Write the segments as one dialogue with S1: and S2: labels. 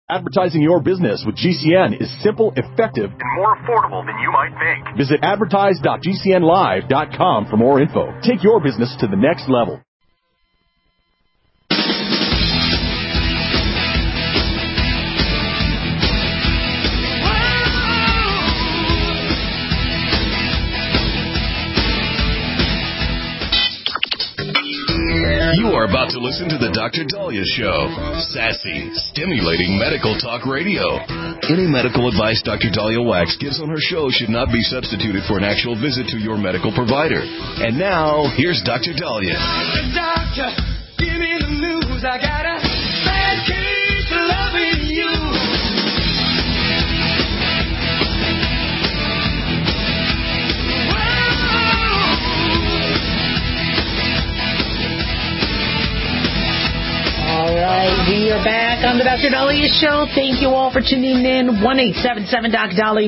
S1: Advertising your business with GCN is simple, effective, and more affordable than you might think. Visit advertise.gcnlive.com for more info. Take your business to the next level.
S2: You are about to listen to the Dr. Dahlia Show. Sassy, stimulating medical talk radio. Any medical advice Dr. Dahlia Wax gives on her show should not be substituted for an actual visit to your medical provider. And now, here's Dr. Dahlia.
S3: Doctor, give me the news. I got a bad case of loving you.
S4: All right, we are back on the Dr. Dahlia Show. Thank you all for tuning in. 1-877-DOC-DALI,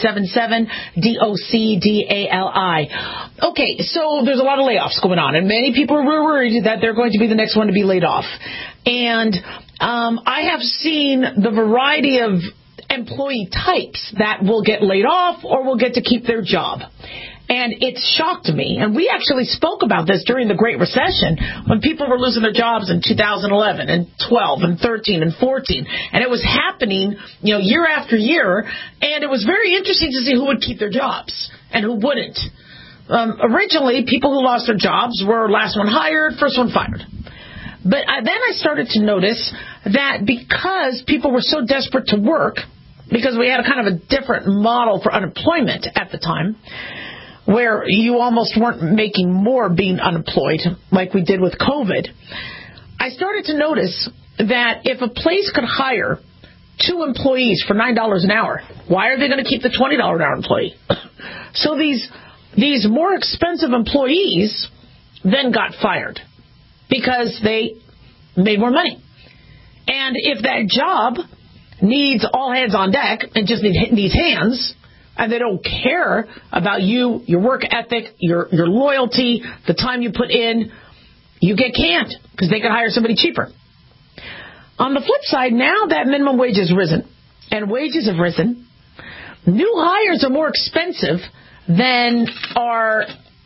S4: 1-877-DOC-DALI. Okay, so there's a lot of layoffs going on, and many people are worried that they're going to be the next one to be laid off. And I have seen the variety of employee types that will get laid off or will get to keep their job. And it shocked me. And we actually spoke about this during the Great Recession when people were losing their jobs in 2011 and 12 and 13 and 14. And it was happening, year after year. And it was very interesting to see who would keep their jobs and who wouldn't. Originally, people who lost their jobs were last one hired, first one fired. But then I started to notice that because people were so desperate to work, because we had a kind of a different model for unemployment at the time, where you almost weren't making more being unemployed like we did with COVID, I started to notice that if a place could hire 2 employees for $9 an hour, why are they going to keep the $20 an hour employee? So these more expensive employees then got fired because they made more money. And if that job needs all hands on deck and just needs hands, and they don't care about you, your work ethic, your loyalty, the time you put in, you get canned because they can hire somebody cheaper. On the flip side, now that minimum wage has risen and wages have risen, new hires are more expensive than our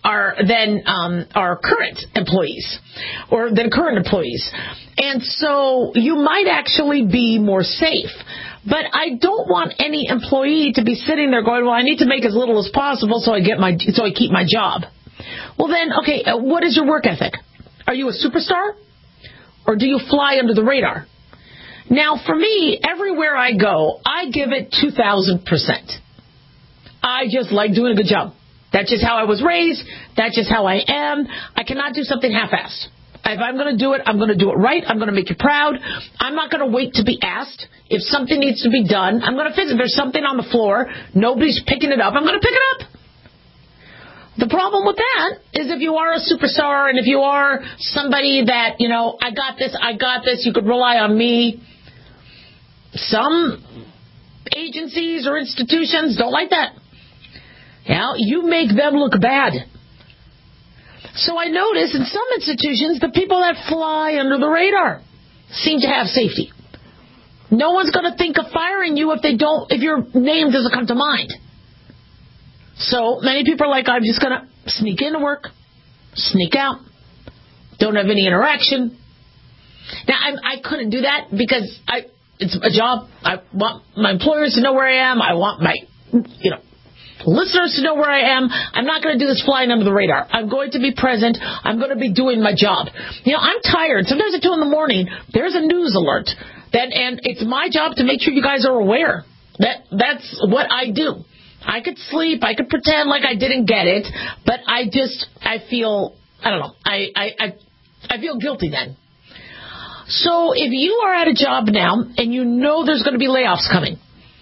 S4: current employees or than current employees. And so you might actually be more safe. But I don't want any employee to be sitting there going, well, I need to make as little as possible so I keep my job. Well, then, okay, what is your work ethic? Are you a superstar? Or do you fly under the radar? Now, for me, everywhere I go, I give it 2,000%. I just like doing a good job. That's just how I was raised. That's just how I am. I cannot do something half-assed. If I'm going to do it, I'm going to do it right. I'm going to make you proud. I'm not going to wait to be asked. If something needs to be done, I'm going to fix it. If there's something on the floor, nobody's picking it up, I'm going to pick it up. The problem with that is if you are a superstar and if you are somebody that, I got this, you could rely on me. Some agencies or institutions don't like that. You make them look bad. So I notice in some institutions, the people that fly under the radar seem to have safety. No one's going to think of firing you if your name doesn't come to mind. So many people are like, I'm just going to sneak into work, sneak out, don't have any interaction. Now, I couldn't do that because it's a job. I want my employers to know where I am. I want my, listeners to know where I am. I'm not going to do this flying under the radar. I'm going to be present. I'm going to be doing my job. I'm tired. Sometimes at 2 a.m, there's a news alert. And it's my job to make sure you guys are aware. That's what I do. I could sleep. I could pretend like I didn't get it. But I feel, I don't know. I feel guilty then. So if you are at a job now and you know there's going to be layoffs coming,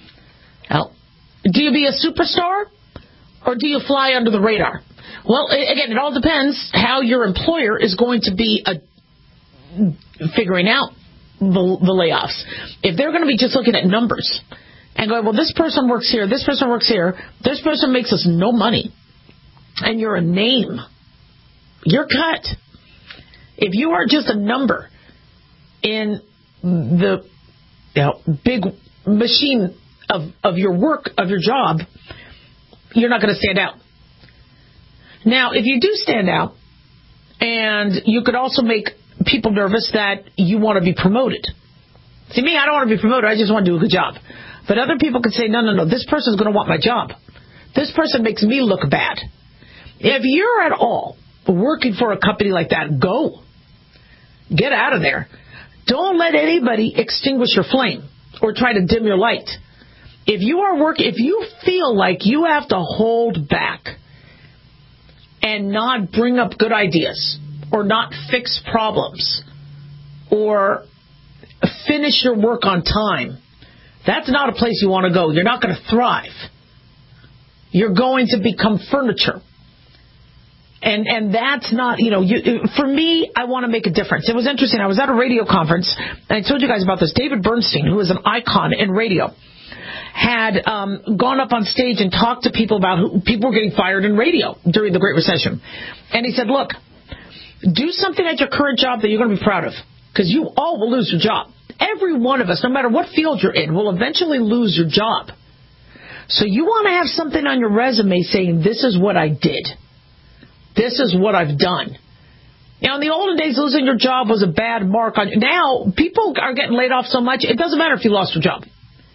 S4: do you be a superstar or do you fly under the radar? Well, again, it all depends how your employer is going to be figuring out the layoffs. If they're going to be just looking at numbers and going, well, this person works here, this person works here, this person makes us no money, and you're a name, you're cut. If you are just a number in the big machine of your work, of your job, you're not going to stand out. Now, if you do stand out, and you could also make people nervous that you want to be promoted. See, me, I don't want to be promoted. I just want to do a good job. But other people could say, no, this person's going to want my job. This person makes me look bad. If you're at all working for a company like that, go. Get out of there. Don't let anybody extinguish your flame or try to dim your light. If you feel like you have to hold back and not bring up good ideas or not fix problems or finish your work on time, that's not a place you want to go. You're not going to thrive. You're going to become furniture. And that's not, for me, I want to make a difference. It was interesting. I was at a radio conference, and I told you guys about this. David Bernstein, who is an icon in radio, had gone up on stage and talked to people about who people were getting fired in radio during the Great Recession. And he said, look, do something at your current job that you're going to be proud of, because you all will lose your job. Every one of us, no matter what field you're in, will eventually lose your job. So you want to have something on your resume saying, this is what I did. This is what I've done. Now, in the olden days, losing your job was a bad mark on you. Now, people are getting laid off so much, it doesn't matter if you lost your job.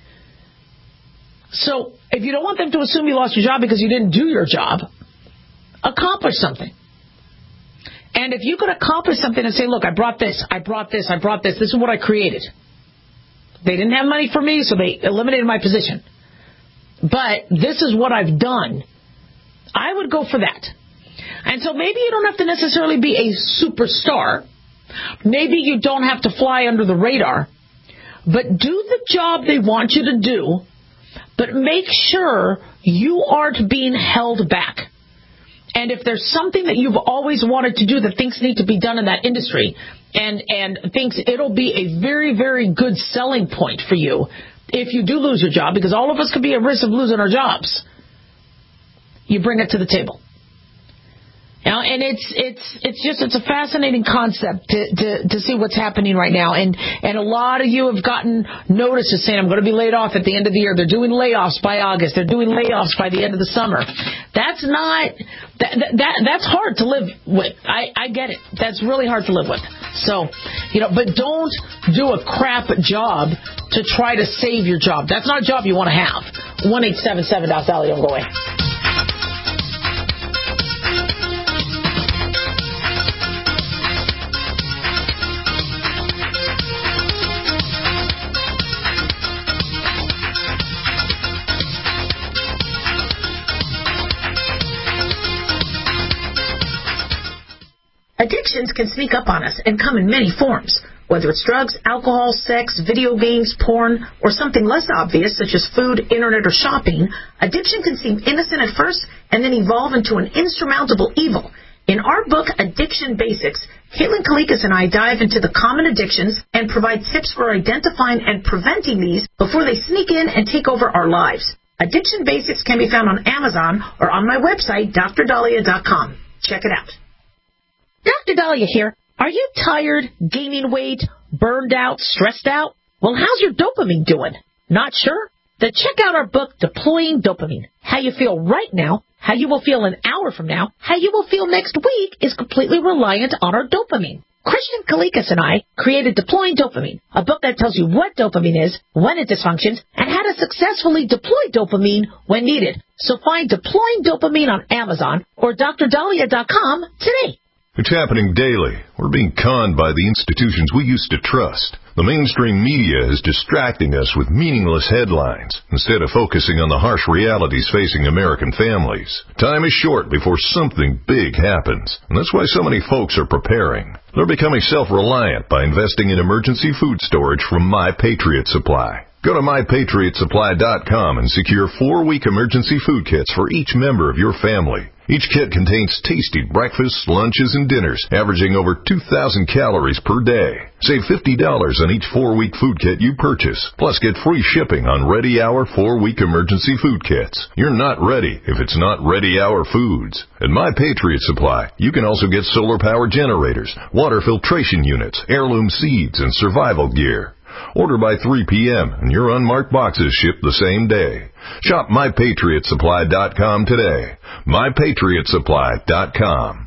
S4: So, if you don't want them to assume you lost your job because you didn't do your job, accomplish something. And if you could accomplish something and say, look, I brought this, this is what I created. They didn't have money for me, so they eliminated my position. But this is what I've done. I would go for that. And so maybe you don't have to necessarily be a superstar. Maybe you don't have to fly under the radar. But do the job they want you to do, but make sure you aren't being held back. And if there's something that you've always wanted to do that thinks need to be done in that industry and thinks it'll be a very, very good selling point for you if you do lose your job, because all of us could be at risk of losing our jobs, you bring it to the table. Now, and it's a fascinating concept to see what's happening right now. And a lot of you have gotten notices saying, I'm going to be laid off at the end of the year. They're doing layoffs by August. They're doing layoffs by the end of the summer. That's hard to live with. I get it. That's really hard to live with. So, but don't do a crap job to try to save your job. That's not a job you want to have. 1-877-Sally, don't go away.
S5: Addictions can sneak up on us and come in many forms, whether it's drugs, alcohol, sex, video games, porn, or something less obvious such as food, internet, or shopping. Addiction can seem innocent at first and then evolve into an insurmountable evil. In our book, Addiction Basics, Caitlin Kalikas and I dive into the common addictions and provide tips for identifying and preventing these before they sneak in and take over our lives. Addiction Basics can be found on Amazon or on my website, DrDahlia.com. Check it out.
S4: Dr. Dahlia here. Are you tired, gaining weight, burned out, stressed out? Well, how's your dopamine doing? Not sure? Then check out our book, Deploying Dopamine. How you feel right now, how you will feel an hour from now, how you will feel next week is completely reliant on our dopamine. Christian Kalikas and I created Deploying Dopamine, a book that tells you what dopamine is, when it dysfunctions, and how to successfully deploy dopamine when needed. So find Deploying Dopamine on Amazon or DrDahlia.com today.
S6: It's happening daily. We're being conned by the institutions we used to trust. The mainstream media is distracting us with meaningless headlines instead of focusing on the harsh realities facing American families. Time is short before something big happens, and that's why so many folks are preparing. They're becoming self-reliant by investing in emergency food storage from My Patriot Supply. Go to MyPatriotSupply.com and secure 4-week emergency food kits for each member of your family. Each kit contains tasty breakfasts, lunches, and dinners, averaging over 2,000 calories per day. Save $50 on each 4-week food kit you purchase, plus get free shipping on Ready Hour 4-week emergency food kits. You're not ready if it's not Ready Hour Foods. At My Patriot Supply, you can also get solar power generators, water filtration units, heirloom seeds, and survival gear. Order by 3 p.m. and your unmarked boxes ship the same day. Shop MyPatriotSupply.com today. MyPatriotSupply.com.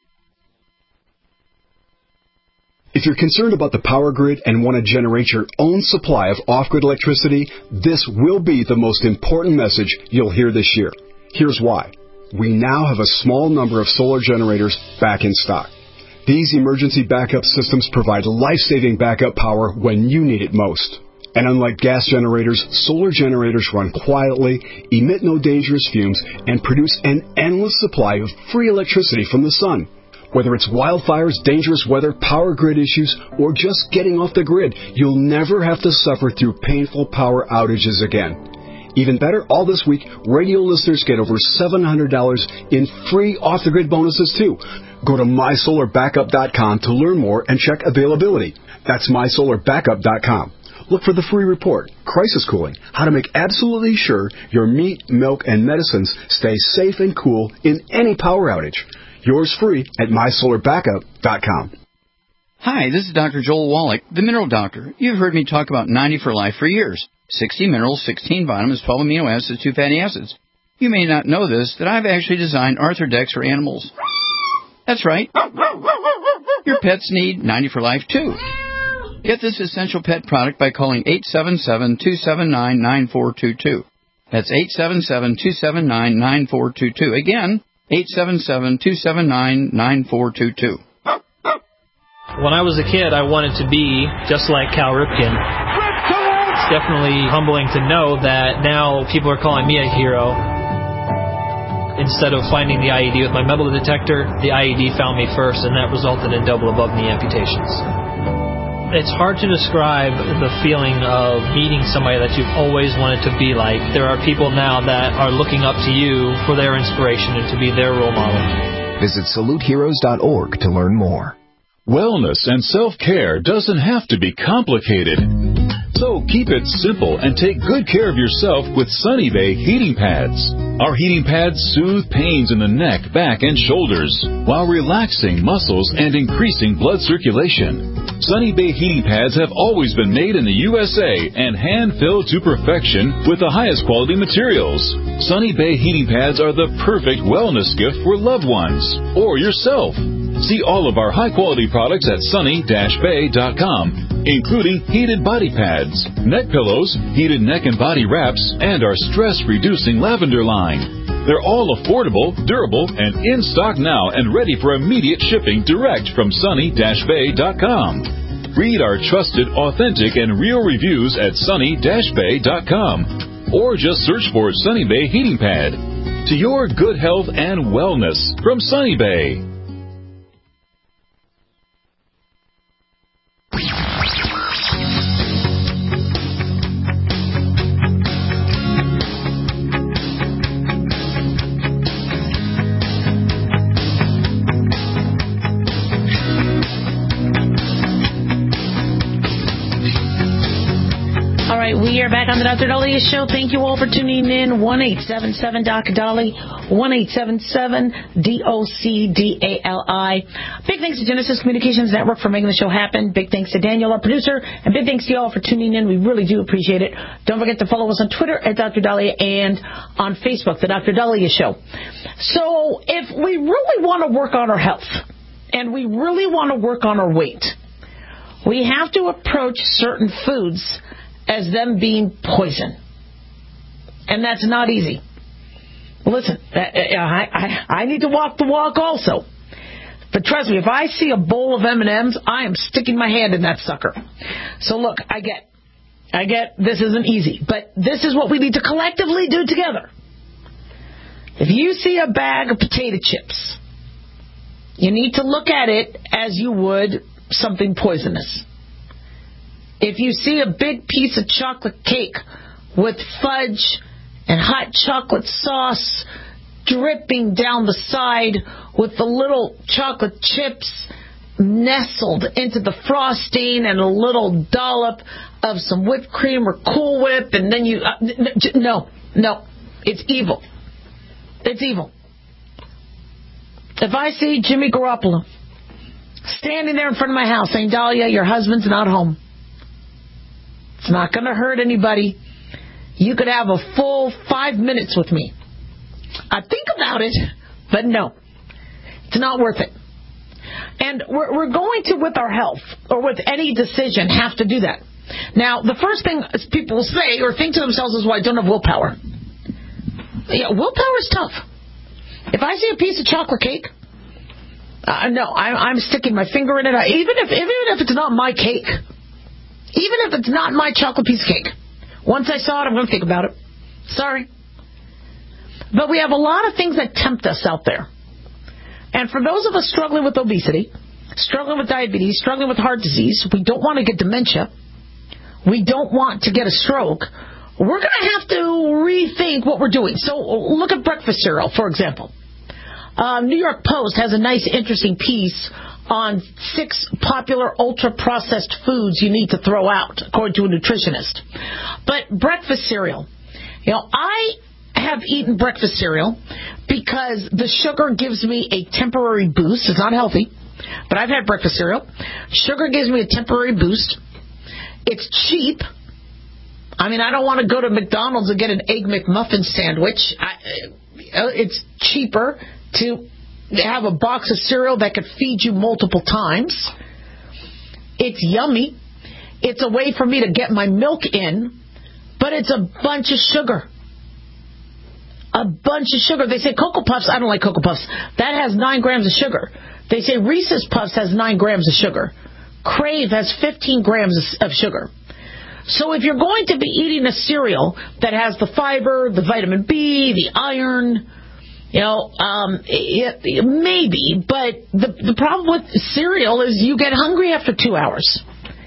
S7: If you're concerned about the power grid and want to generate your own supply of off-grid electricity, this will be the most important message you'll hear this year. Here's why. We now have a small number of solar generators back in stock. These emergency backup systems provide life-saving backup power when you need it most. And unlike gas generators, solar generators run quietly, emit no dangerous fumes, and produce an endless supply of free electricity from the sun. Whether it's wildfires, dangerous weather, power grid issues, or just getting off the grid, you'll never have to suffer through painful power outages again. Even better, all this week, radio listeners get over $700 in free off-the-grid bonuses, too. Go to MySolarBackup.com to learn more and check availability. That's MySolarBackup.com. Look for the free report, Crisis Cooling, how to make absolutely sure your meat, milk, and medicines stay safe and cool in any power outage. Yours free at MySolarBackup.com.
S8: Hi, this is Dr. Joel Wallach, the Mineral Doctor. You've heard me talk about 90 for Life for years. 60 minerals, 16 vitamins, 12 amino acids, 2 fatty acids. You may not know this, that I've actually designed Arthrodex for animals. That's right. Your pets need 90 for Life, too. Get this essential pet product by calling 877-279-9422. That's 877-279-9422. Again, 877-279-9422.
S9: When I was a kid, I wanted to be just like Cal Ripken. It's definitely humbling to know that now people are calling me a hero. Instead of finding the IED with my metal detector, the IED found me first, and that resulted in double above-knee amputations. It's hard to describe the feeling of meeting somebody that you've always wanted to be like. There are people now that are looking up to you for their inspiration and to be their role model.
S10: Visit SaluteHeroes.org to learn more.
S1: Wellness and self-care doesn't have to be complicated. So keep it simple and take good care of yourself with Sunny Bay heating pads. Our heating pads soothe pains in the neck, back, and shoulders while relaxing muscles and increasing blood circulation. Sunny Bay heating pads have always been made in the USA and hand-filled to perfection with the highest quality materials. Sunny Bay heating pads are the perfect wellness gift for loved ones or yourself. See all of our high-quality products at sunny-bay.com, including heated body pads, neck pillows, heated neck and body wraps, and our stress-reducing lavender line. They're all affordable, durable, and in stock now and ready for immediate shipping direct from sunny-bay.com. Read our trusted, authentic, and real reviews at sunny-bay.com, or just search for Sunny Bay Heating Pad. To your good health and wellness from Sunny Bay.
S4: We are back on the Dr. Daliah Show. Thank you all for tuning in. 1-877-Dr. Dali, 1-877-DOCDALI. Big thanks to Genesis Communications Network for making the show happen. Big thanks to Daniel, our producer, and big thanks to you all for tuning in. We really do appreciate it. Don't forget to follow us on Twitter at Dr. Daliah and on Facebook, the Dr. Daliah Show. So if we really want to work on our health and we really want to work on our weight, we have to approach certain foods as them being poison. And that's not easy. Listen, I need to walk the walk also. But trust me, if I see a bowl of M&Ms, I am sticking my hand in that sucker. So look, I get this isn't easy, but this is what we need to collectively do together. If you see a bag of potato chips, you need to look at it as you would something poisonous. If you see a big piece of chocolate cake with fudge and hot chocolate sauce dripping down the side with the little chocolate chips nestled into the frosting and a little dollop of some whipped cream or Cool Whip, and then you... No, it's evil. It's evil. If I see Jimmy Garoppolo standing there in front of my house saying, Dahlia, your husband's not home, It's not going to hurt anybody. You could have a full 5 minutes with me. I think about it, but no. It's not worth it. And we're going to, with our health, or with any decision, have to do that. Now, the first thing people say or think to themselves is, well, I don't have willpower. Yeah, willpower is tough. If I see a piece of chocolate cake, no, I'm sticking my finger in it. Even if it's not my cake, even if it's not my chocolate piece of cake, once I saw it, I'm going to think about it. Sorry. But we have a lot of things that tempt us out there. And for those of us struggling with obesity, struggling with diabetes, struggling with heart disease, we don't want to get dementia. We don't want to get a stroke. We're going to have to rethink what we're doing. So look at breakfast cereal, for example. New York Post has a nice, interesting piece on 6 popular ultra-processed foods you need to throw out, according to a nutritionist. But breakfast cereal. I have eaten breakfast cereal because the sugar gives me a temporary boost. It's not healthy, but I've had breakfast cereal. Sugar gives me a temporary boost. It's cheap. I mean, I don't want to go to McDonald's and get an Egg McMuffin sandwich. It's cheaper to have a box of cereal that could feed you multiple times. It's yummy. It's a way for me to get my milk in, but it's a bunch of sugar. A bunch of sugar. They say Cocoa Puffs. I don't like Cocoa Puffs. That has 9 grams of sugar. They say Reese's Puffs has 9 grams of sugar. Crave has 15 grams of sugar. So if you're going to be eating a cereal that has the fiber, the vitamin B, the iron, maybe, but the problem with cereal is you get hungry after 2 hours.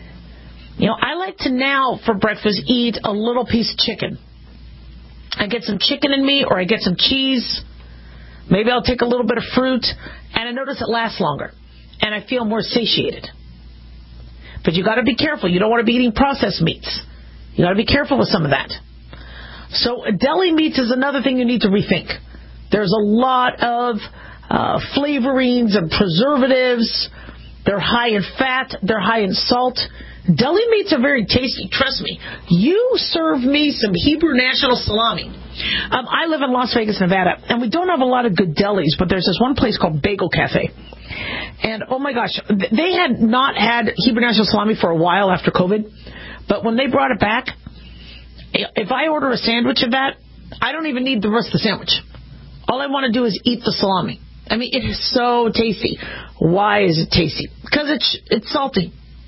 S4: I like to now for breakfast eat a little piece of chicken. I get some chicken in me, or I get some cheese. Maybe I'll take a little bit of fruit, and I notice it lasts longer, and I feel more satiated. But you got to be careful. You don't want to be eating processed meats. You got to be careful with some of that. So deli meats is another thing you need to rethink. There's a lot of flavorings and preservatives. They're high in fat. They're high in salt. Deli meats are very tasty. Trust me. You serve me some Hebrew National salami. I live in Las Vegas, Nevada, and we don't have a lot of good delis, but there's this one place called Bagel Cafe. And, oh, my gosh, they had not had Hebrew National salami for a while after COVID, but when they brought it back, if I order a sandwich of that, I don't even need the rest of the sandwich. All I want to do is eat the salami. I mean, it is so tasty. Why is it tasty? Because it's salty.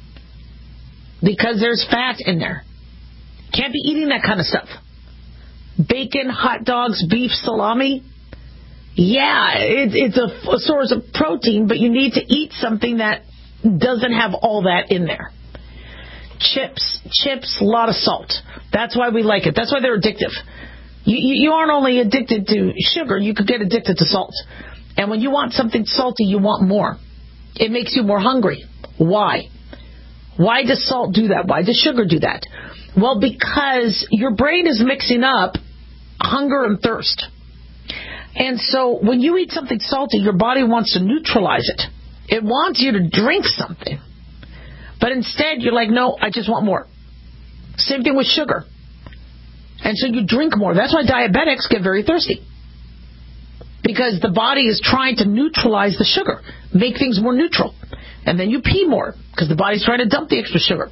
S4: Because there's fat in there. Can't be eating that kind of stuff. Bacon, hot dogs, beef, salami. Yeah, it's a source of protein, but you need to eat something that doesn't have all that in there. Chips, a lot of salt. That's why we like it. That's why they're addictive. You aren't only addicted to sugar, you could get addicted to salt. And when you want something salty, you want more. It makes you more hungry. Why? Why does salt do that? Why does sugar do that? Well, because your brain is mixing up hunger and thirst. And so when you eat something salty, your body wants to neutralize it. It wants you to drink something. But instead, you're like, no, I just want more. Same thing with sugar. And so you drink more. That's why diabetics get very thirsty. Because the body is trying to neutralize the sugar, make things more neutral. And then you pee more because the body's trying to dump the extra sugar.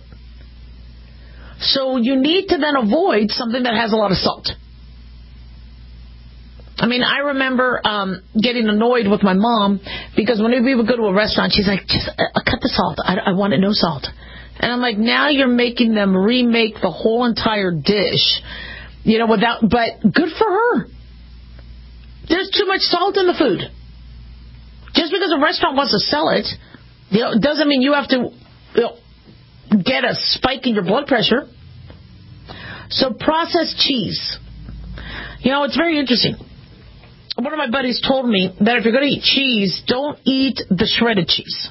S4: So you need to then avoid something that has a lot of salt. I mean, I remember getting annoyed with my mom because when we would go to a restaurant, she's like, just cut the salt. I want it no salt. And I'm like, now you're making them remake the whole entire dish, but good for her. There's too much salt in the food. Just because a restaurant wants to sell it, doesn't mean you have to get a spike in your blood pressure. So processed cheese. It's very interesting. One of my buddies told me that if you're going to eat cheese, don't eat the shredded cheese.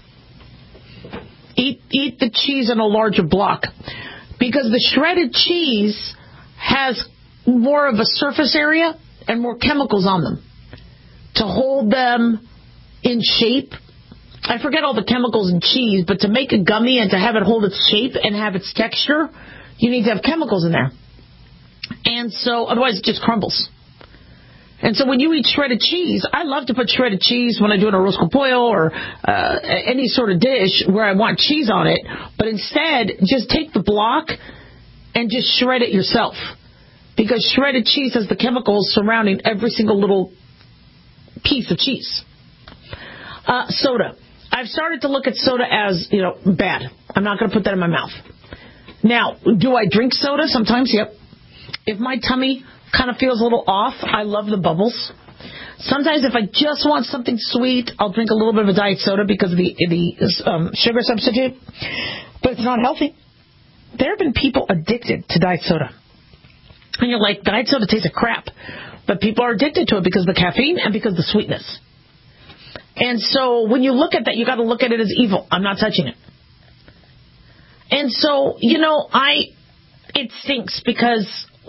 S4: Eat the cheese in a larger block. Because the shredded cheese has more of a surface area and more chemicals on them to hold them in shape. I forget all the chemicals in cheese, but to make a gummy and to have it hold its shape and have its texture, You need to have chemicals in there. And so, otherwise it just crumbles. And so when you eat shredded cheese, I love to put shredded cheese when I do an arroz con pollo or any sort of dish where I want cheese on it. But instead, just take the block and just shred it yourself. Because shredded cheese has the chemicals surrounding every single little piece of cheese. Soda. I've started to look at soda as, bad. I'm not going to put that in my mouth. Now, do I drink soda? Sometimes, yep. If my tummy kind of feels a little off, I love the bubbles. Sometimes if I just want something sweet, I'll drink a little bit of a diet soda because of the sugar substitute. But it's not healthy. There have been people addicted to diet soda. And you're like, diet soda tastes like crap. But people are addicted to it because of the caffeine and because of the sweetness. And so when you look at that, you got to look at it as evil. I'm not touching it. And so, it stinks because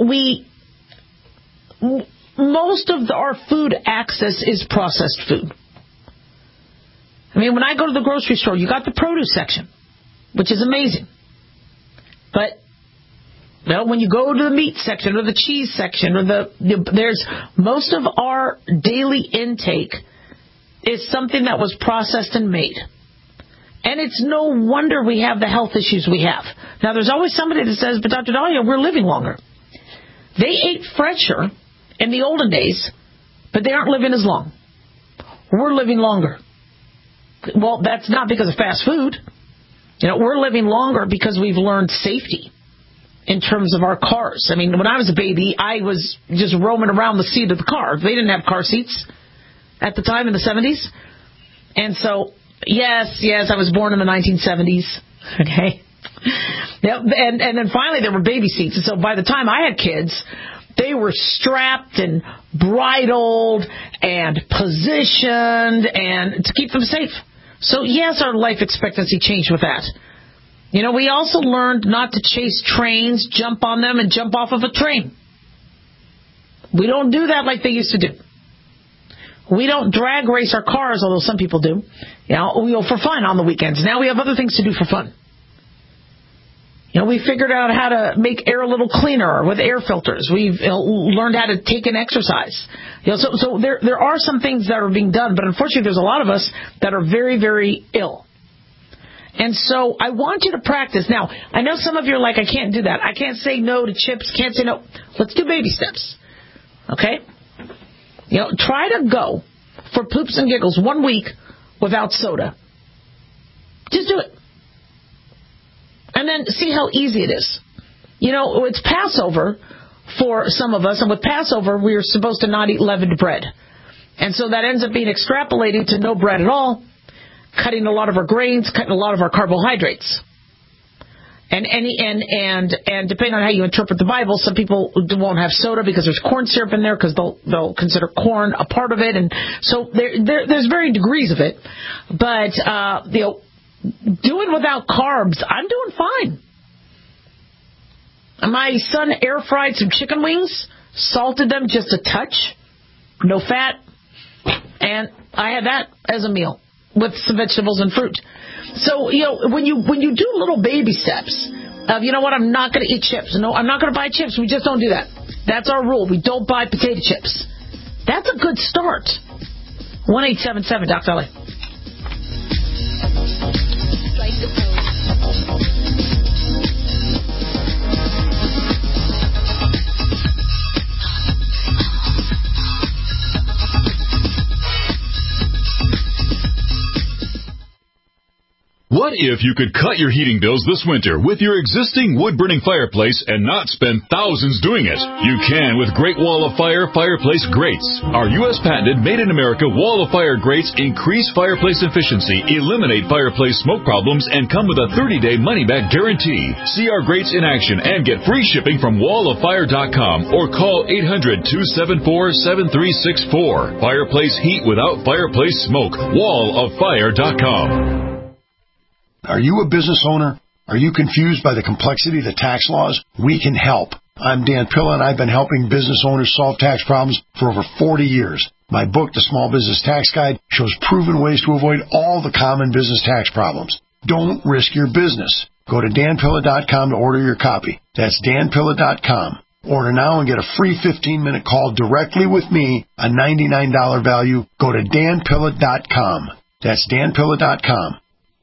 S4: most of our food access is processed food. I mean, when I go to the grocery store, you got the produce section, which is amazing. But when you go to the meat section or the cheese section or there's most of our daily intake is something that was processed and made. And it's no wonder we have the health issues we have. Now, there's always somebody that says, but Dr. Dahlia, we're living longer. They ate fresher in the olden days, but they aren't living as long. We're living longer. Well, that's not because of fast food. We're living longer because we've learned safety in terms of our cars. I mean, when I was a baby, I was just roaming around the seat of the car. They didn't have car seats at the time in the 70s. And so, yes, I was born in the 1970s. Okay. Yep. And then finally there were baby seats. And so by the time I had kids, they were strapped and bridled and positioned and to keep them safe. So yes, our life expectancy changed with that. We also learned not to chase trains, jump on them, and jump off of a train. We don't do that like they used to do. We don't drag race our cars, although some people do. For fun on the weekends. Now we have other things to do for fun. We figured out how to make air a little cleaner with air filters. We've learned how to take an exercise. So there are some things that are being done, but unfortunately there's a lot of us that are very, very ill. And so I want you to practice. Now, I know some of you are like, I can't do that. I can't say no to chips. Can't say no. Let's do baby steps. Okay? Try to go for poops and giggles 1 week without soda. Just do it. And then see how easy it is. It's Passover for some of us, and with Passover, we are supposed to not eat leavened bread. And so that ends up being extrapolated to no bread at all, cutting a lot of our grains, cutting a lot of our carbohydrates. And depending on how you interpret the Bible, some people won't have soda because there's corn syrup in there because they'll consider corn a part of it. And so there's varying degrees of it. But, doing without carbs, I'm doing fine. My son air fried some chicken wings, salted them just a touch, no fat, and I had that as a meal with some vegetables and fruit. So, when you do little baby steps of, I'm not going to eat chips. No, I'm not going to buy chips. We just don't do that. That's our rule. We don't buy potato chips. That's a good start. 1-877 Dr. Dahlia.
S1: What if you could cut your heating bills this winter with your existing wood-burning fireplace and not spend thousands doing it? You can with Great Wall of Fire fireplace grates. Our U.S. patented made-in-America Wall of Fire grates increase fireplace efficiency, eliminate fireplace smoke problems, and come with a 30-day money-back guarantee. See our grates in action and get free shipping from walloffire.com or call 800-274-7364. Fireplace heat without fireplace smoke. walloffire.com.
S11: Are you a business owner? Are you confused by the complexity of the tax laws? We can help. I'm Dan Pilla, and I've been helping business owners solve tax problems for over 40 years. My book, The Small Business Tax Guide, shows proven ways to avoid all the common business tax problems. Don't risk your business. Go to danpilla.com to order your copy. That's danpilla.com. Order now and get a free 15-minute call directly with me, a $99 value. Go to danpilla.com. That's danpilla.com.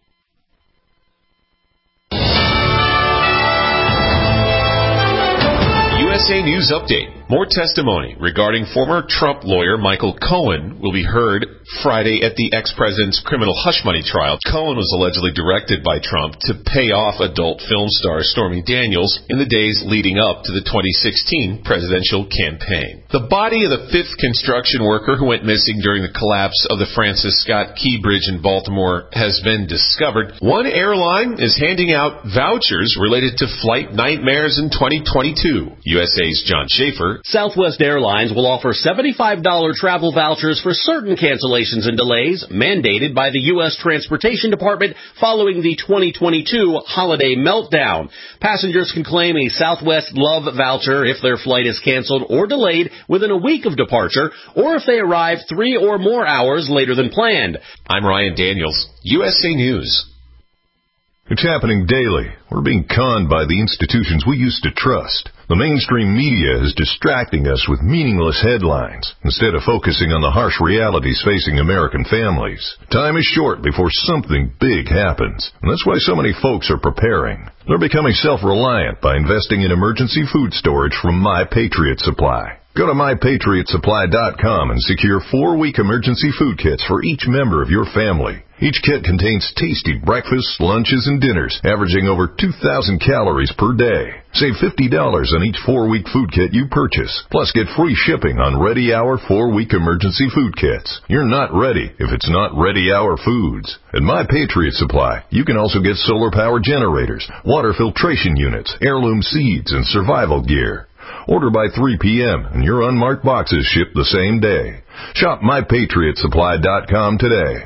S12: USA News Update. More testimony regarding former Trump lawyer Michael Cohen will be heard Friday at the ex-president's criminal hush money trial. Cohen was allegedly directed by Trump to pay off adult film star Stormy Daniels in the days leading up to the 2016 presidential campaign. The body of the fifth construction worker who went missing during the collapse of the Francis Scott Key Bridge in Baltimore has been discovered. One airline is handing out vouchers related to flight nightmares in 2022. USA's John Schaefer.
S13: Southwest Airlines will offer $75 travel vouchers for certain cancellations and delays mandated by the U.S. Transportation Department following the 2022 holiday meltdown. Passengers can claim a Southwest Love voucher if their flight is canceled or delayed within a week of departure, or if they arrive 3 or more hours later than planned.
S12: I'm Ryan Daniels, USA News.
S6: It's happening daily. We're being conned by the institutions we used to trust. The mainstream media is distracting us with meaningless headlines instead of focusing on the harsh realities facing American families. Time is short before something big happens, and that's why so many folks are preparing. They're becoming self-reliant by investing in emergency food storage from My Patriot Supply. Go to MyPatriotSupply.com and secure 4-week emergency food kits for each member of your family. Each kit contains tasty breakfasts, lunches, and dinners, averaging over 2,000 calories per day. Save $50 on each 4-week food kit you purchase. Plus, get free shipping on Ready Hour 4-week emergency food kits. You're not ready if it's not Ready Hour Foods. At My Patriot Supply, you can also get solar power generators, water filtration units, heirloom seeds, and survival gear. Order by 3 p.m. and your unmarked boxes ship the same day. Shop MyPatriotSupply.com today.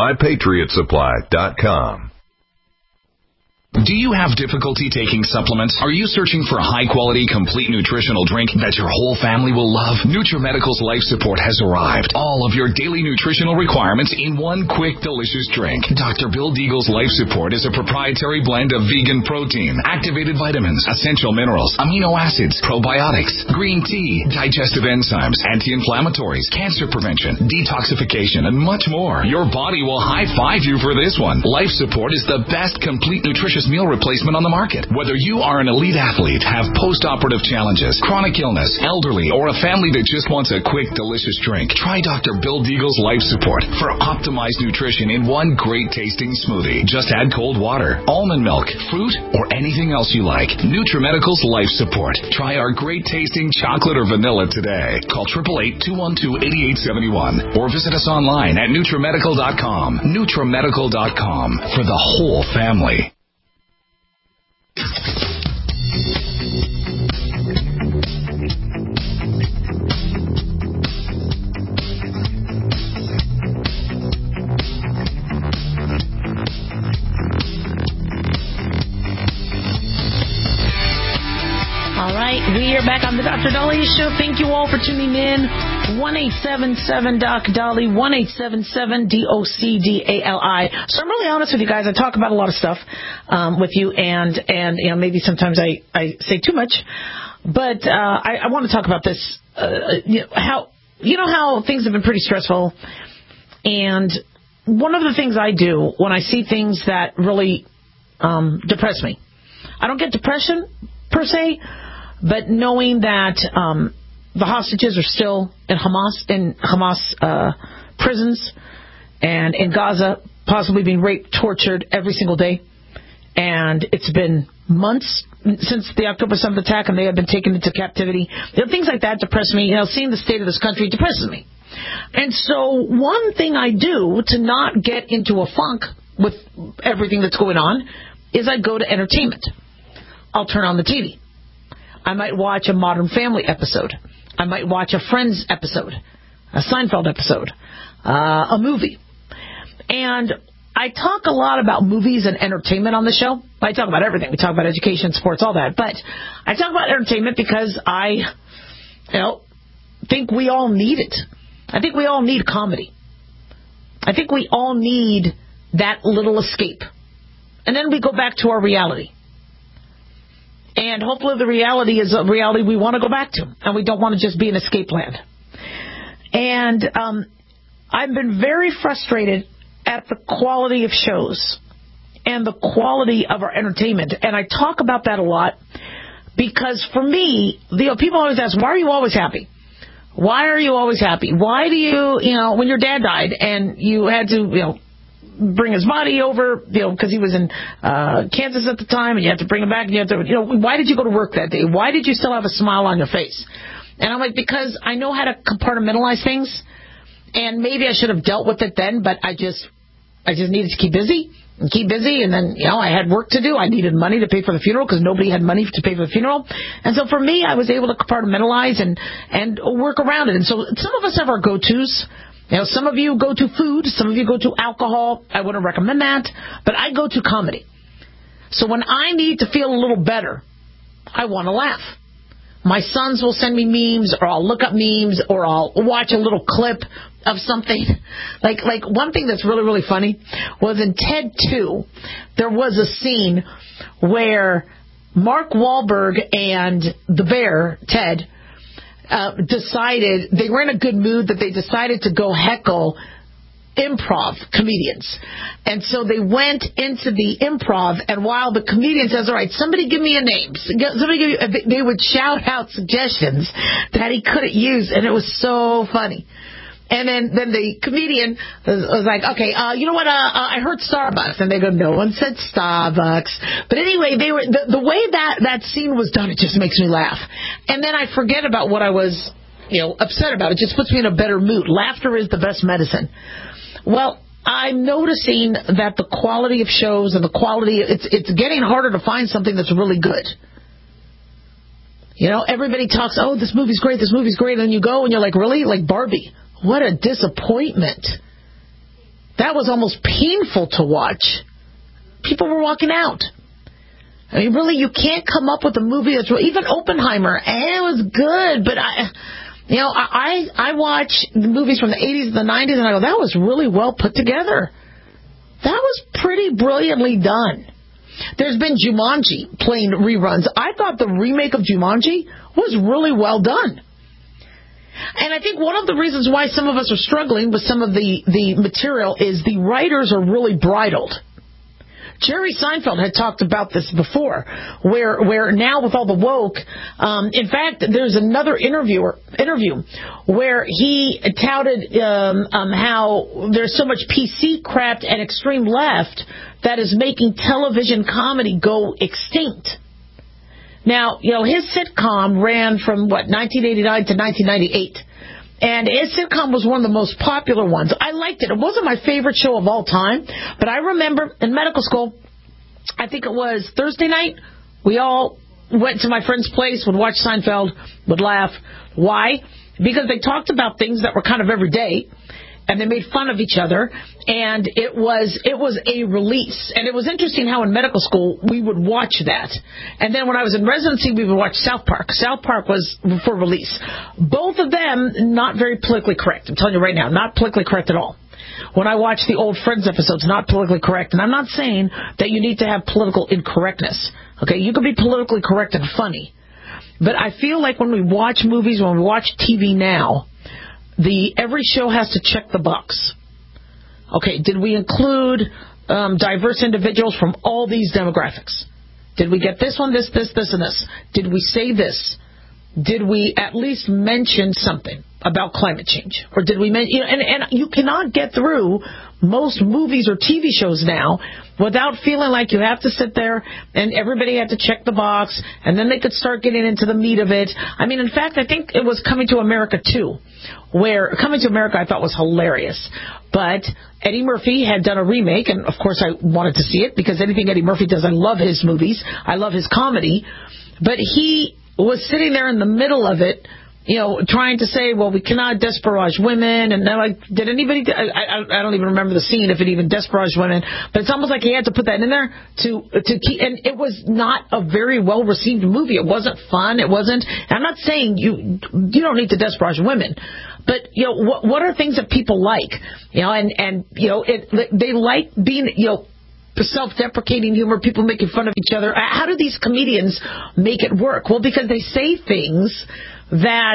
S6: MyPatriotSupply.com.
S14: Do you have difficulty taking supplements? Are you searching for a high-quality, complete nutritional drink that your whole family will love? NutriMedical's Life Support has arrived. All of your daily nutritional requirements in one quick, delicious drink. Dr. Bill Deagle's Life Support is a proprietary blend of vegan protein, activated vitamins, essential minerals, amino acids, probiotics, green tea, digestive enzymes, anti-inflammatories, cancer prevention, detoxification, and much more. Your body will high-five you for this one. Life Support is the best complete nutritious meal replacement on the market. Whether you are an elite athlete, have post-operative challenges, chronic illness, elderly, or a family that just wants a quick, delicious drink, try Dr. Bill Deagle's Life Support for optimized nutrition in one great-tasting smoothie. Just add cold water, almond milk, fruit, or anything else you like. NutriMedical's Life Support. Try our great-tasting chocolate or vanilla today. Call 888-212-8871 or visit us online at NutriMedical.com. NutriMedical.com for the whole family.
S4: All right, we are back on the Dr. Dahlia Show. Thank you all for tuning in. 1-877-DOC-DALI, 1-877-DOCDALI. So I'm really honest with you guys. I talk about a lot of stuff with you, and you know, maybe sometimes I say too much, but I want to talk about this. How things have been pretty stressful, and one of the things I do when I see things that really depress me, I don't get depression per se, but knowing that the hostages are still in Hamas prisons and in Gaza, possibly being raped, tortured every single day. And it's been months since the October 7th attack, and they have been taken into captivity. Things like that depress me. Seeing the state of this country depresses me. And so one thing I do to not get into a funk with everything that's going on is I go to entertainment. I'll turn on the TV. I might watch a Modern Family episode. I might watch a Friends episode, a Seinfeld episode, a movie. And I talk a lot about movies and entertainment on the show. I talk about everything. We talk about education, sports, all that. But I talk about entertainment because I think we all need it. I think we all need comedy. I think we all need that little escape. And then we go back to our reality. And hopefully the reality is a reality we want to go back to. And we don't want to just be in escape land. And I've been very frustrated at the quality of shows and the quality of our entertainment. And I talk about that a lot because for me, people always ask, why are you always happy? Why are you always happy? Why do you, when your dad died and you had to, bring his body over, because he was in Kansas at the time, and you had to bring him back, and you had to, why did you go to work that day? Why did you still have a smile on your face? And I'm like, because I know how to compartmentalize things, and maybe I should have dealt with it then, but I just needed to keep busy, and then, I had work to do. I needed money to pay for the funeral because nobody had money to pay for the funeral. And so for me, I was able to compartmentalize and work around it. And so some of us have our go-tos. Some of you go to food, some of you go to alcohol. I wouldn't recommend that, but I go to comedy. So when I need to feel a little better, I want to laugh. My sons will send me memes, or I'll look up memes, or I'll watch a little clip of something. Like one thing that's really, really funny was in Ted 2, there was a scene where Mark Wahlberg and the bear, Ted, decided, they were in a good mood that they decided to go heckle improv comedians. And so they went into the improv, and while the comedian says, all right, somebody give me a name, they would shout out suggestions that he couldn't use, and it was so funny. And then the comedian was like, okay, you know what? I heard Starbucks. And they go, no one said Starbucks. But anyway, they were the way that scene was done, it just makes me laugh. And then I forget about what I was, upset about. It just puts me in a better mood. Laughter is the best medicine. Well, I'm noticing that the quality of shows and the quality, it's getting harder to find something that's really good. Everybody talks, oh, this movie's great, and then you go and you're like, really? Like Barbie. What a disappointment. That was almost painful to watch. People were walking out. I mean, really, you can't come up with a movie that's... Even Oppenheimer, it was good, but I watch the movies from the 80s and the 90s, and I go, that was really well put together. That was pretty brilliantly done. There's been Jumanji playing reruns. I thought the remake of Jumanji was really well done. And I think one of the reasons why some of us are struggling with some of the material is the writers are really bridled. Jerry Seinfeld had talked about this before, where now with all the woke, in fact, there's another interview where he touted how there's so much PC crap and extreme left that is making television comedy go extinct. Now, his sitcom ran from, 1989 to 1998. And his sitcom was one of the most popular ones. I liked it. It wasn't my favorite show of all time. But I remember in medical school, I think it was Thursday night, we all went to my friend's place, would watch Seinfeld, would laugh. Why? Because they talked about things that were kind of everyday. And they made fun of each other, and it was a release. And it was interesting how in medical school we would watch that. And then when I was in residency, we would watch South Park. South Park was for release. Both of them not very politically correct. I'm telling you right now, not politically correct at all. When I watch the old Friends episodes, not politically correct. And I'm not saying that you need to have political incorrectness. Okay, you can be politically correct and funny. But I feel like when we watch movies, when we watch TV now, every show has to check the box. Okay, did we include diverse individuals from all these demographics? Did we get this one, this, and this? Did we say this? Did we at least mention something about climate change? Or did we mention... And you cannot get through most movies or TV shows now without feeling like you have to sit there and everybody had to check the box, and then they could start getting into the meat of it. I mean, in fact, I think it was Coming to America 2, where Coming to America I thought was hilarious. But Eddie Murphy had done a remake, and of course I wanted to see it because anything Eddie Murphy does, I love his movies. I love his comedy. But he was sitting there in the middle of it, trying to say, well, we cannot disparage women. And they're like, did anybody... I don't even remember the scene, if it even disparaged women. But it's almost like he had to put that in there to keep... And it was not a very well-received movie. It wasn't fun. It wasn't... I'm not saying you don't need to disparage women. But, what are things that people like? They like being, self-deprecating humor, people making fun of each other. How do these comedians make it work? Well, because they say things that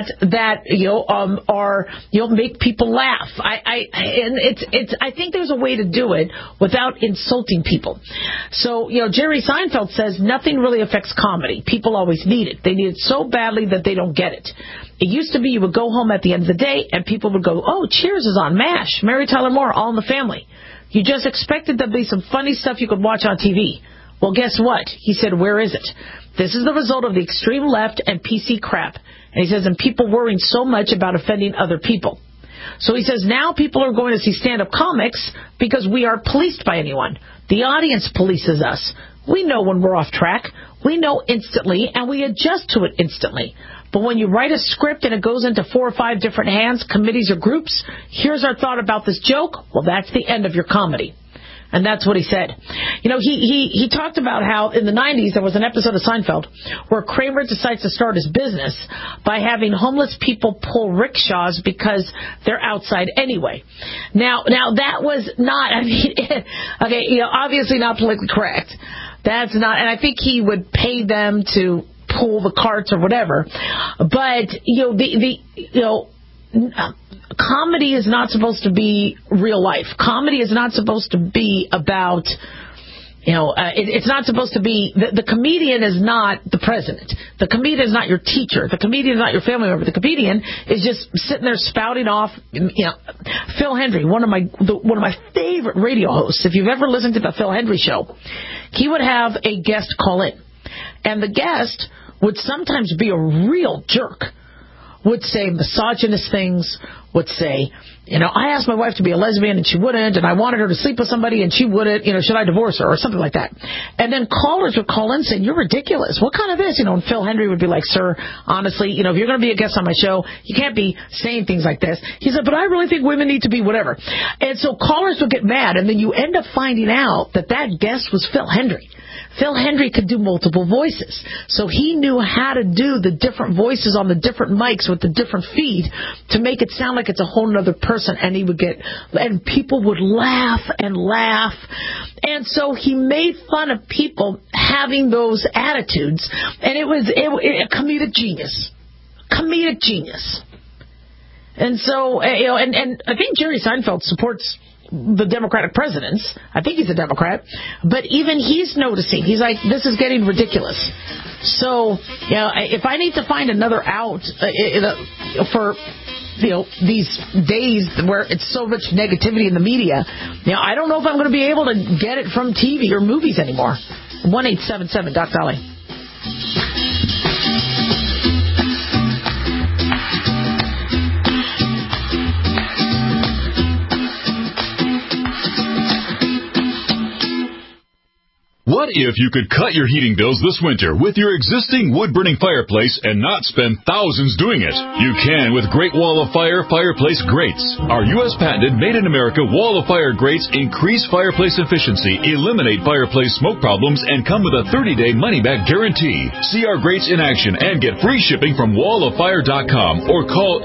S4: make people laugh. I think there's a way to do it without insulting people. So, Jerry Seinfeld says nothing really affects comedy. People always need it. They need it so badly that they don't get it. It used to be you would go home at the end of the day and people would go, oh, Cheers is on, MASH, Mary Tyler Moore, All in the Family. You just expected there'd be some funny stuff you could watch on TV. Well, guess what? He said, where is it? This is the result of the extreme left and PC crap. And he says, and people worrying so much about offending other people. So he says, now people are going to see stand-up comics because we aren't policed by anyone. The audience polices us. We know when we're off track. We know instantly, and we adjust to it instantly. But when you write a script and it goes into 4 or 5 different hands, committees or groups, here's our thought about this joke. Well, that's the end of your comedy. And that's what he said. He talked about how in the 90s there was an episode of Seinfeld where Kramer decides to start his business by having homeless people pull rickshaws because they're outside anyway. Now that was not, obviously not politically correct. That's not, and I think he would pay them to pull the carts or whatever. But, comedy is not supposed to be real life. Comedy is not supposed to be about, it's not supposed to be, the comedian is not the president. The comedian is not your teacher. The comedian is not your family member. The comedian is just sitting there spouting off, Phil Hendry, one of my favorite radio hosts. If you've ever listened to the Phil Hendry show, he would have a guest call in. And the guest would sometimes be a real jerk. Would say misogynist things, would say, I asked my wife to be a lesbian and she wouldn't, and I wanted her to sleep with somebody and she wouldn't, should I divorce her, or something like that. And then callers would call in saying, you're ridiculous. What kind of this? And Phil Hendry would be like, sir, honestly, if you're going to be a guest on my show, you can't be saying things like this. He said, but I really think women need to be whatever. And so callers would get mad, and then you end up finding out that guest was Phil Hendry. Phil Hendry could do multiple voices. So he knew how to do the different voices on the different mics with the different feed to make it sound like it's a whole other person. And people would laugh and laugh. And so he made fun of people having those attitudes. And it was a comedic genius. Comedic genius. And so, and I think Jerry Seinfeld supports the Democratic presidents. I think he's a Democrat. But even he's noticing. He's like, this is getting ridiculous. So, if I need to find another out for, these days where it's so much negativity in the media, I don't know if I'm going to be able to get it from TV or movies anymore. 1-877-DOC-DOLLY.
S1: What if you could cut your heating bills this winter with your existing wood-burning fireplace and not spend thousands doing it? You can with Great Wall of Fire Fireplace Grates. Our U.S. patented made-in-America Wall of Fire grates increase fireplace efficiency, eliminate fireplace smoke problems, and come with a 30-day money-back guarantee. See our grates in action and get free shipping from walloffire.com or call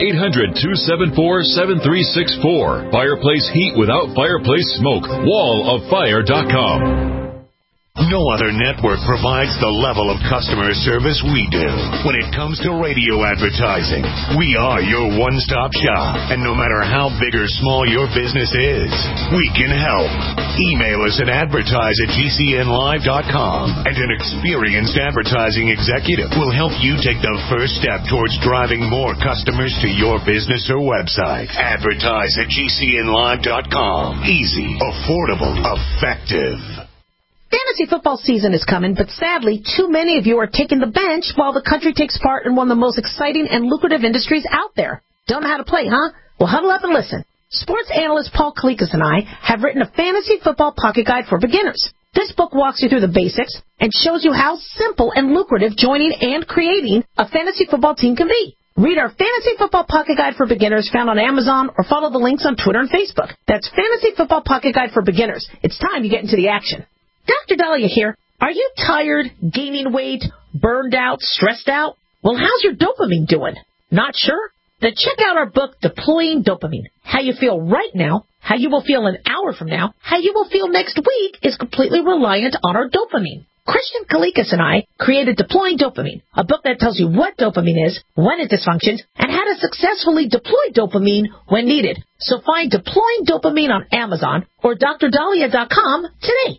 S1: 800-274-7364. Fireplace heat without fireplace smoke. walloffire.com.
S15: No other network provides the level of customer service we do. When it comes to radio advertising, we are your one-stop shop. And no matter how big or small your business is, we can help. Email us at advertise@gcnlive.com, and an experienced advertising executive will help you take the first step towards driving more customers to your business or website. Advertise@gcnlive.com. Easy, affordable, effective.
S5: Fantasy football season is coming, but sadly, too many of you are taking the bench while the country takes part in one of the most exciting and lucrative industries out there. Don't know how to play, huh? Well, huddle up and listen. Sports analyst Paul Kalikas and I have written a fantasy football pocket guide for beginners. This book walks you through the basics and shows you how simple and lucrative joining and creating a fantasy football team can be. Read our Fantasy Football Pocket Guide for Beginners found on Amazon or follow the links on Twitter and Facebook. That's Fantasy Football Pocket Guide for Beginners. It's time you get into the action. Dr. Dahlia here. Are you tired, gaining weight, burned out, stressed out? Well, how's your dopamine doing? Not sure? Then check out our book, Deploying Dopamine, How You Feel Right Now
S4: How you will feel an hour from now, how you will feel next week is completely reliant on our dopamine. Christian Kalikas and I created Deploying Dopamine, a book that tells you what dopamine is, when it dysfunctions, and how to successfully deploy dopamine when needed. So find Deploying Dopamine on Amazon or DrDahlia.com today.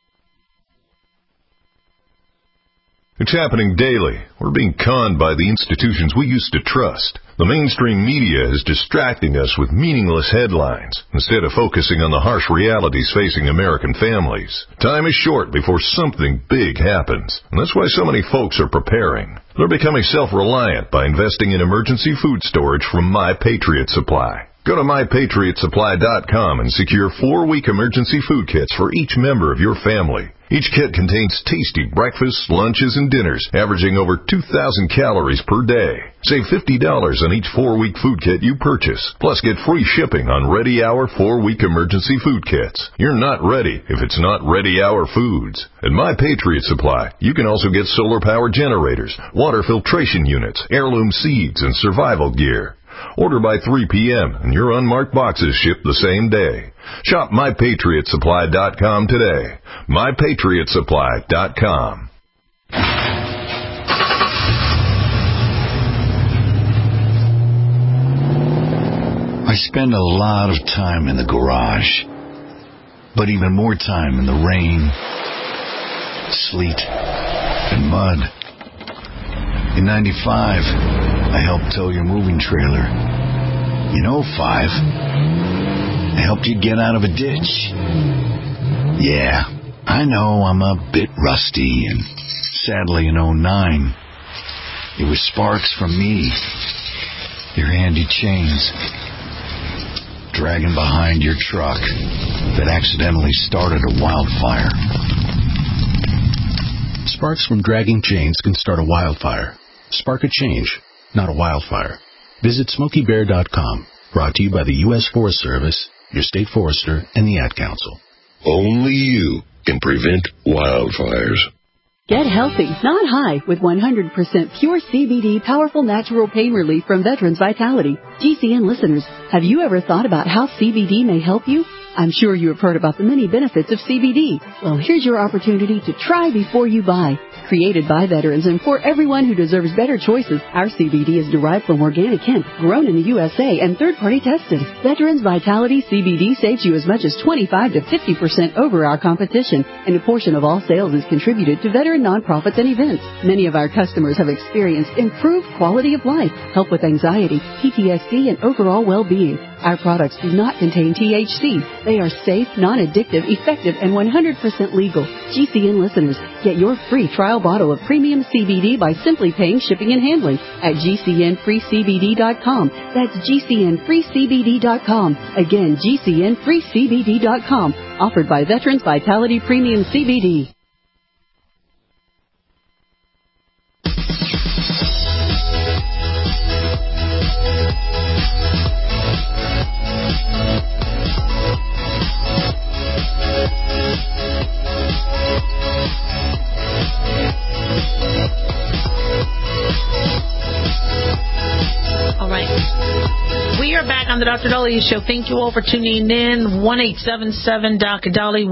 S6: It's happening daily. We're being conned by the institutions we used to trust. The mainstream media is distracting us with meaningless headlines instead of focusing on the harsh realities facing American families. Time is short before something big happens, and that's why so many folks are preparing. They're becoming self-reliant by investing in emergency food storage from My Patriot Supply. Go to MyPatriotSupply.com and secure 4-week emergency food kits for each member of your family. Each kit contains tasty breakfasts, lunches, and dinners, averaging over 2,000 calories per day. Save $50 on each 4-week food kit you purchase. Plus, get free shipping on Ready Hour 4-week emergency food kits. You're not ready if it's not Ready Hour Foods. At My Patriot Supply, you can also get solar power generators, water filtration units, heirloom seeds, and survival gear. Order by 3 p.m. and your unmarked boxes ship the same day. Shop MyPatriotSupply.com today. MyPatriotSupply.com.
S16: I spend a lot of time in the garage, but even more time in the rain, sleet, and mud. In 95, I helped tow your moving trailer. In 05, I helped you get out of a ditch. Yeah, I know I'm a bit rusty, and sadly in 09, it was sparks from me, your handy chains, dragging behind your truck that accidentally started a wildfire.
S17: Sparks from dragging chains can start a wildfire. Spark a change, not a wildfire. Visit SmokeyBear.com. Brought to you by the U.S. Forest Service, your state forester, and the Ad Council.
S18: Only you can prevent wildfires.
S19: Get healthy, not high, with 100% pure CBD powerful natural pain relief from Veterans Vitality. GCN listeners, have you ever thought about how CBD may help you? I'm sure you have heard about the many benefits of CBD. Well, here's your opportunity to try before you buy. Created by veterans and for everyone who deserves better choices, our CBD is derived from organic hemp, grown in the USA, and third-party tested. Veterans Vitality CBD saves you as much as 25 to 50% over our competition, and a portion of all sales is contributed to veteran nonprofits and events. Many of our customers have experienced improved quality of life, help with anxiety, PTSD, and overall well-being. Our products do not contain THC. They are safe, non-addictive, effective, and 100% legal. GCN listeners, get your free trial bottle of premium CBD by simply paying shipping and handling at GCNFreeCBD.com. That's GCNFreeCBD.com. Again, GCNFreeCBD.com. Offered by Veterans Vitality Premium CBD.
S4: All right. We are back on the Dr. Dahlia Show. Thank you all for tuning in. 1-877-Dr.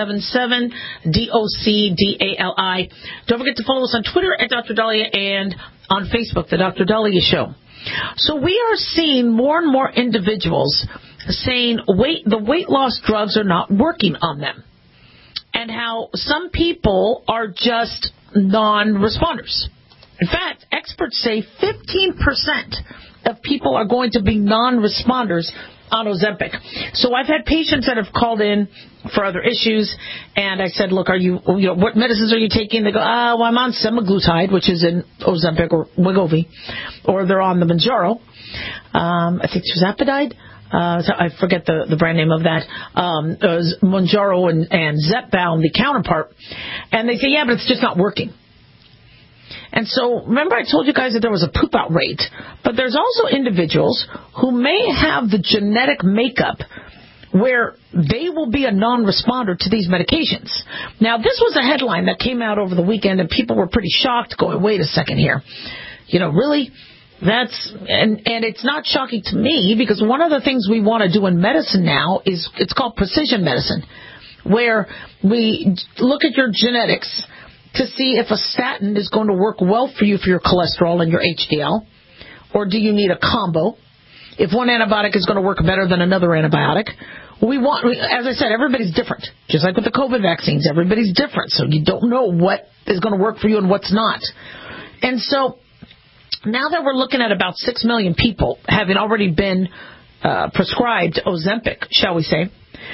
S4: 1-877-DOCDALI. Don't forget to follow us on Twitter at Dr. Dahlia and on Facebook, the Dr. Dahlia Show. So we are seeing more and more individuals saying the weight loss drugs are not working on them, and how some people are just non-responders. In fact, experts say 15% of people are going to be non-responders on Ozempic. So I've had patients that have called in for other issues, and I said, look, what medicines are you taking? They go, well, I'm on semaglutide, which is in Ozempic or Wegovy, or they're on the Mounjaro. I think tirzepatide. I forget the brand name of that. Mounjaro and Zepbound, the counterpart. And they say, yeah, but it's just not working. And so, remember I told you guys that there was a poop-out rate, but there's also individuals who may have the genetic makeup where they will be a non-responder to these medications. Now, this was a headline that came out over the weekend, and people were pretty shocked, going, wait a second here. Really? And it's not shocking to me, because one of the things we want to do in medicine now is it's called precision medicine, where we look at your genetics to see if a statin is going to work well for you for your cholesterol and your HDL, or do you need a combo? If one antibiotic is going to work better than another antibiotic. As I said, everybody's different. Just like with the COVID vaccines, everybody's different. So you don't know what is going to work for you and what's not. And so now that we're looking at about 6 million people having already been prescribed Ozempic, shall we say,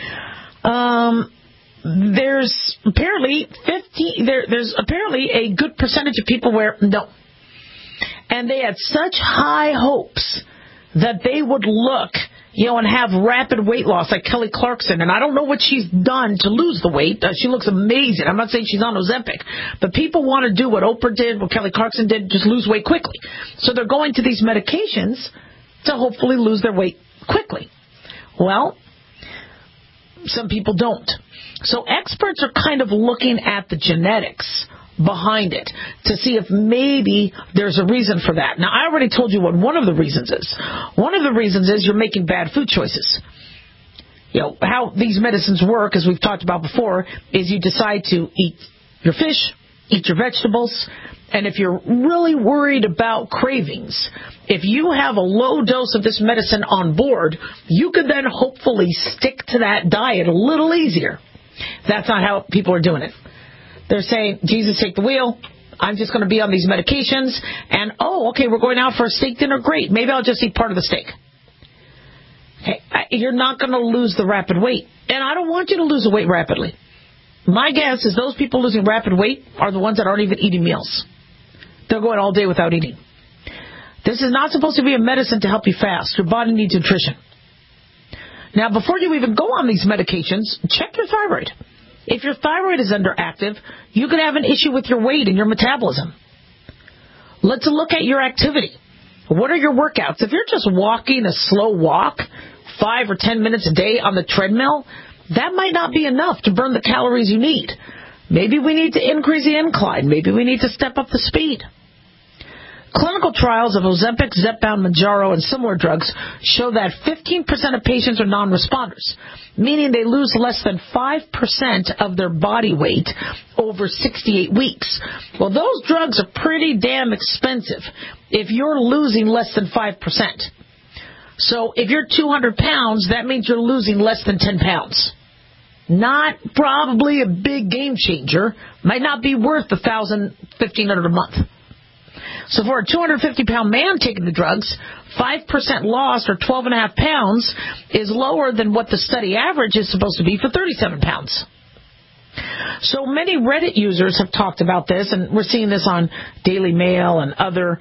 S4: there's apparently a good percentage of people where no. And they had such high hopes that they would look, and have rapid weight loss like Kelly Clarkson. And I don't know what she's done to lose the weight. She looks amazing. I'm not saying she's on Ozempic. But people want to do what Oprah did, what Kelly Clarkson did, just lose weight quickly. So they're going to these medications to hopefully lose their weight quickly. Well, some people don't. So experts are kind of looking at the genetics behind it to see if maybe there's a reason for that. Now, I already told you what one of the reasons is. One of the reasons is you're making bad food choices. How these medicines work, as we've talked about before, is you decide to eat your fish, eat your vegetables, and if you're really worried about cravings, if you have a low dose of this medicine on board, you could then hopefully stick to that diet a little easier. That's not how people are doing it. They're saying, Jesus, take the wheel. I'm just going to be on these medications. And, okay, we're going out for a steak dinner. Great. Maybe I'll just eat part of the steak. Okay, you're not going to lose the rapid weight. And I don't want you to lose the weight rapidly. My guess is those people losing rapid weight are the ones that aren't even eating meals. They're going all day without eating. This is not supposed to be a medicine to help you fast. Your body needs nutrition. Now, before you even go on these medications, check your thyroid. If your thyroid is underactive, you could have an issue with your weight and your metabolism. Let's look at your activity. What are your workouts? If you're just walking a slow walk, 5 or 10 minutes a day on the treadmill, that might not be enough to burn the calories you need. Maybe we need to increase the incline. Maybe we need to step up the speed. Clinical trials of Ozempic, Zepbound, Mounjaro, and similar drugs show that 15% of patients are non-responders, meaning they lose less than 5% of their body weight over 68 weeks. Well, those drugs are pretty damn expensive if you're losing less than 5%. So if you're 200 pounds, that means you're losing less than 10 pounds. Not probably a big game changer. Might not be worth $1,000, $1,500 a month. So for a 250-pound man taking the drugs, 5% loss or 12.5 pounds is lower than what the study average is supposed to be for 37 pounds. So many Reddit users have talked about this, and we're seeing this on Daily Mail and other,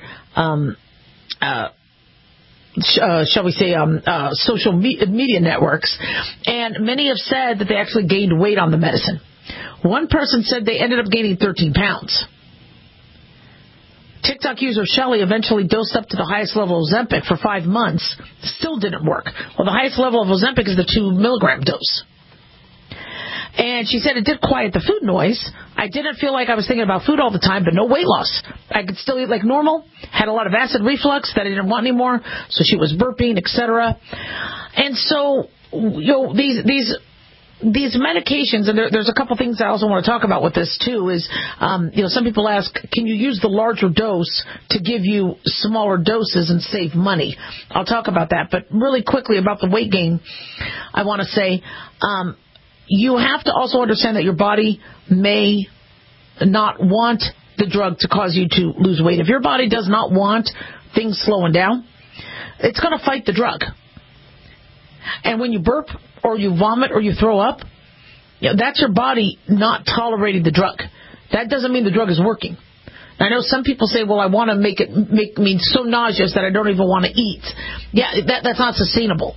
S4: social media networks. And many have said that they actually gained weight on the medicine. One person said they ended up gaining 13 pounds. TikTok user Shelly eventually dosed up to the highest level of Ozempic for 5 months. Still didn't work. Well, the highest level of Ozempic is the 2 milligram dose. And she said it did quiet the food noise. I didn't feel like I was thinking about food all the time, but no weight loss. I could still eat like normal. Had a lot of acid reflux that I didn't want anymore. So she was burping, etc. And so, these medications, and there's a couple things I also want to talk about with this too, is, some people ask, can you use the larger dose to give you smaller doses and save money? I'll talk about that. But really quickly about the weight gain, I want to say, you have to also understand that your body may not want the drug to cause you to lose weight. If your body does not want things slowing down, it's going to fight the drug. And when you burp or you vomit or you throw up, that's your body not tolerating the drug. That doesn't mean the drug is working. I know some people say, well, I want to make me so nauseous that I don't even want to eat. Yeah, that's not sustainable.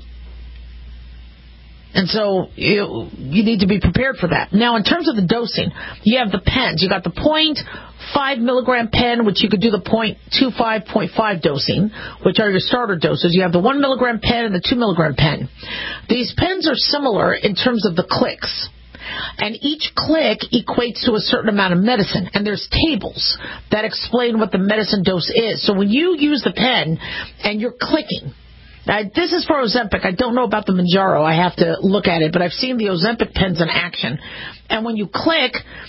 S4: And so you need to be prepared for that. Now, in terms of the dosing, you have the pens. You got the 0.5 milligram pen, which you could do the 0.25, 0.5 dosing, which are your starter doses. You have the 1 milligram pen and the 2 milligram pen. These pens are similar in terms of the clicks. And each click equates to a certain amount of medicine. And there's tables that explain what the medicine dose is. So when you use the pen and you're clicking, this is for Ozempic. I don't know about the Mounjaro. I have to look at it, but I've seen the Ozempic pens in action. And when you click,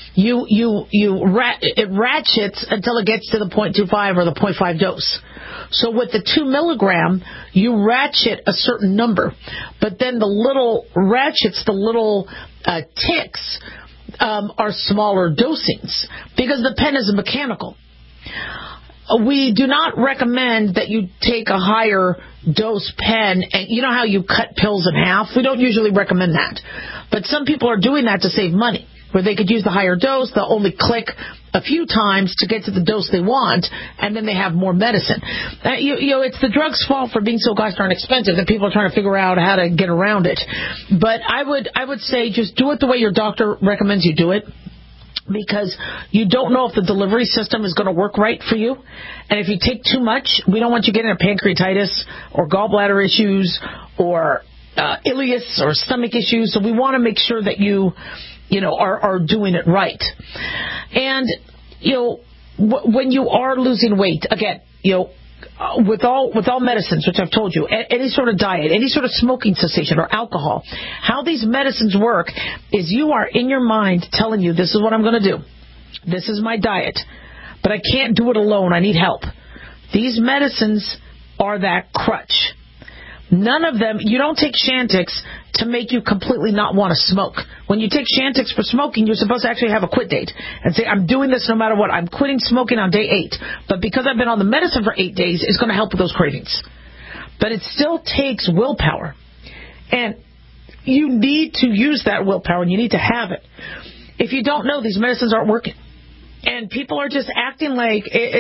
S4: it ratchets until it gets to the 0.25 or the 0.5 dose. So with the 2 milligram, you ratchet a certain number, but then the little ratchets, the little ticks, are smaller dosings because the pen is mechanical. We do not recommend that you take a higher dose pen. And you know how you cut pills in half? We don't usually recommend that. But some people are doing that to save money, where they could use the higher dose. They'll only click a few times to get to the dose they want, and then they have more medicine. It's the drug's fault for being so gosh darn expensive that people are trying to figure out how to get around it. But I would say just do it the way your doctor recommends you do it, because you don't know if the delivery system is going to work right for you. And if you take too much, we don't want you getting a pancreatitis or gallbladder issues or ileus or stomach issues. So we want to make sure that you are doing it right. And, when you are losing weight, again, with all medicines, which I've told you, any sort of diet, any sort of smoking cessation or alcohol, how these medicines work is you are in your mind telling you, this is what I'm going to do. This is my diet. But I can't do it alone. I need help. These medicines are that crutch. None of them, you don't take Chantix to make you completely not want to smoke. When you take Chantix for smoking, you're supposed to actually have a quit date and say, I'm doing this no matter what. I'm quitting smoking on day 8. But because I've been on the medicine for 8 days, it's going to help with those cravings. But it still takes willpower. And you need to use that willpower, and you need to have it. If you don't know, these medicines aren't working. And people are just acting like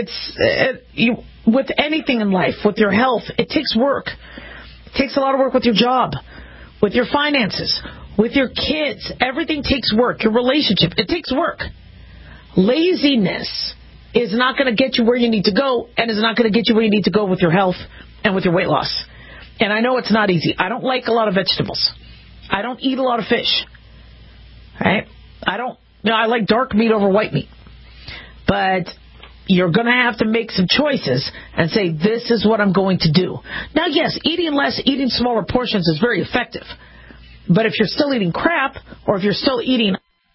S4: with anything in life, with your health, it takes work. It takes a lot of work with your job, with your finances, with your kids. Everything takes work. Your relationship, it takes work. Laziness is not going to get you where you need to go, and is not going to get you where you need to go with your health and with your weight loss. And I know it's not easy. I don't like a lot of vegetables. I don't eat a lot of fish. Right? I like dark meat over white meat. But you're going to have to make some choices and say, this is what I'm going to do. Now, yes, eating less, eating smaller portions is very effective. But if you're still eating crap, or if you're still eating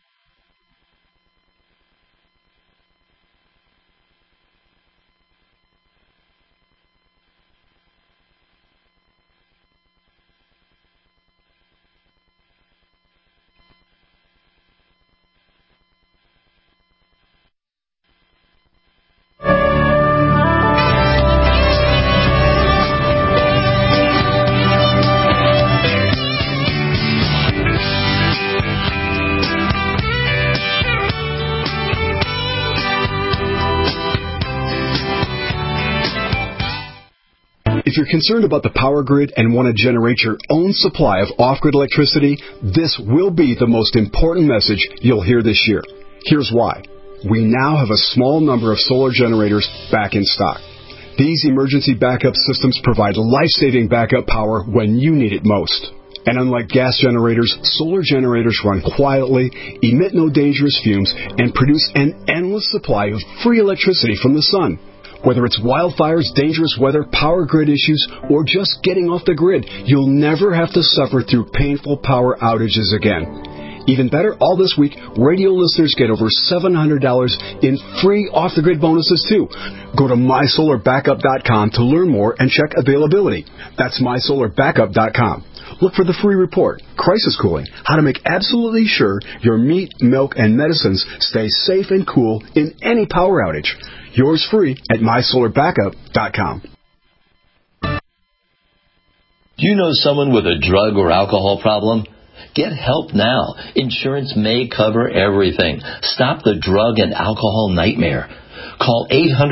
S7: If you're concerned about the power grid and want to generate your own supply of off-grid electricity, this will be the most important message you'll hear this year. Here's why. We now have a small number of solar generators back in stock. These emergency backup systems provide life-saving backup power when you need it most. And unlike gas generators, solar generators run quietly, emit no dangerous fumes, and produce an endless supply of free electricity from the sun. Whether it's wildfires, dangerous weather, power grid issues, or just getting off the grid, you'll never have to suffer through painful power outages again. Even better, all this week, radio listeners get over $700 in free off-the-grid bonuses, too. Go to MySolarBackup.com to learn more and check availability. That's MySolarBackup.com. Look for the free report, Crisis Cooling, how to make absolutely sure your meat, milk, and medicines stay safe and cool in any power outage. Yours free at MySolarBackup.com.
S20: Do you know someone with a drug or alcohol problem? Get help now. Insurance may cover everything. Stop the drug and alcohol nightmare. Call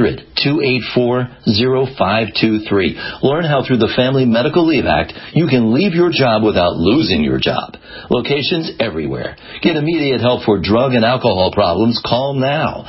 S20: 800-284-0523. Learn how through the Family Medical Leave Act you can leave your job without losing your job. Locations everywhere. Get immediate help for drug and alcohol problems. Call now.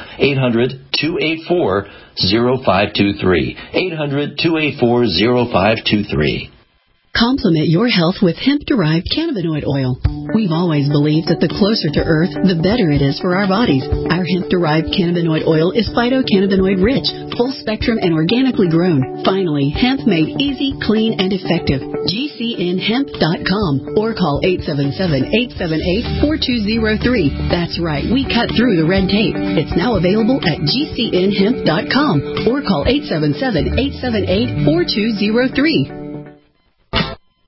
S20: 800-284-0523. 800-284-0523.
S19: Complement your health with hemp-derived cannabinoid oil. We've always believed that the closer to Earth, the better it is for our bodies. Our hemp-derived cannabinoid oil is phytocannabinoid-rich, full-spectrum, and organically grown. Finally, hemp made easy, clean, and effective. GCNhemp.com or call 877-878-4203. That's right, we cut through the red tape. It's now available at GCNhemp.com or call 877-878-4203.